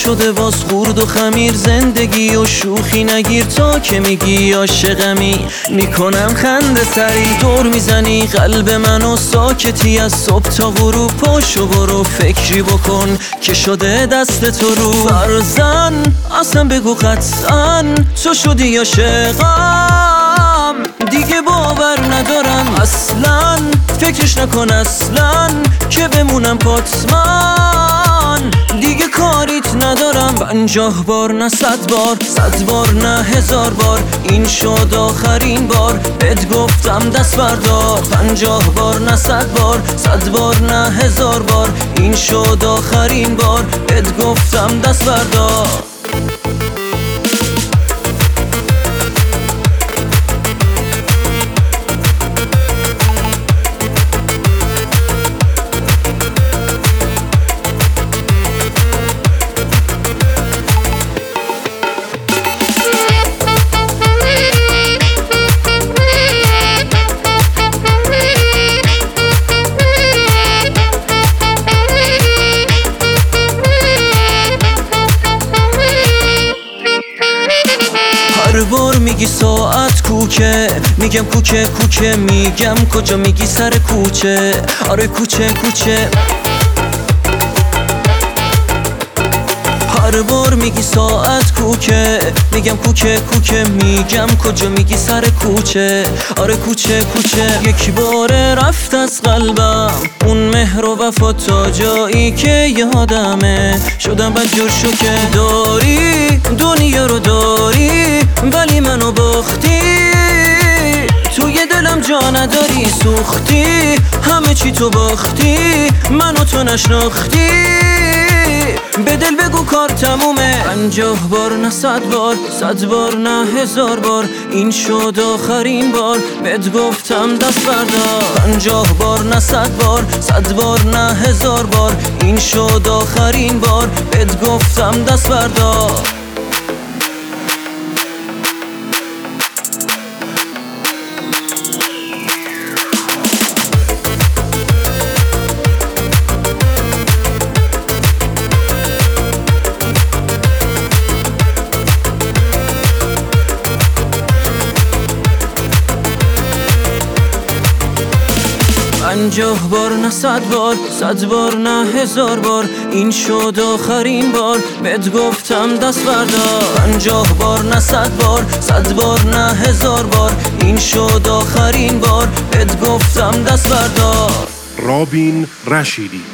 شده باز خورد و خمیر، زندگی و شوخی نگیر تا که میگی عاشقمی. میکنم خنده سری دور میزنی قلب منو، ساکتی از صبح تا غروب. پاشو برو فکری بکن که شده دست تو رو. فرزن اصلا بگو قطعا تو شدی عاشقم، دیگه باور ندارم اصلا، فکرش نکن اصلا که بمونم پاتمان. دیگه کاریت ندارم 50 بار نه 100 بار، 100 بار نه 1000 بار، این شد آخرین بار بهت گفتم دست بردار. 50 بار نه 100 بار، 100 بار نه 1000 بار، این شد آخرین بار بهت گفتم دست بردار. هر بار میگی ساعت کوکه، میگم کوکه کوکه، میگم کجا، میگی سر کوچه. آره کوچه کوچه. هر بار میگی ساعت کوکه، میگم کوکه کوکه، میگم کجا، میگی سر کوچه. آره کوچه کوچه. یک بار رفت از قلبم اون مهر و وفا تا جایی که یادمه، شدم بدجور شوکه. داری دنیا رو داری ولی منو باختی، توی دلم جا نداری، سوختی همه چی تو باختی، منو تو نشناختی. به دل بگو کار تمومه. 50 بار نه 100 بار، 100 بار نه 1000 بار، این شد آخرین بار بهت گفتم دست بردار. 50 بار نه 100 بار، 100 بار نه 1000 بار، این شد آخرین بار بهت گفتم دست بردار. پنجاه بار نه 100 بار، 100 بار نه 1000 بار، این شد آخرین بار بهت گفتم دست بردار. 50 بار نه 100 بار، 100 بار نه 1000 بار، این شد آخرین بار بهت گفتم دست بردار. رابین رشیدی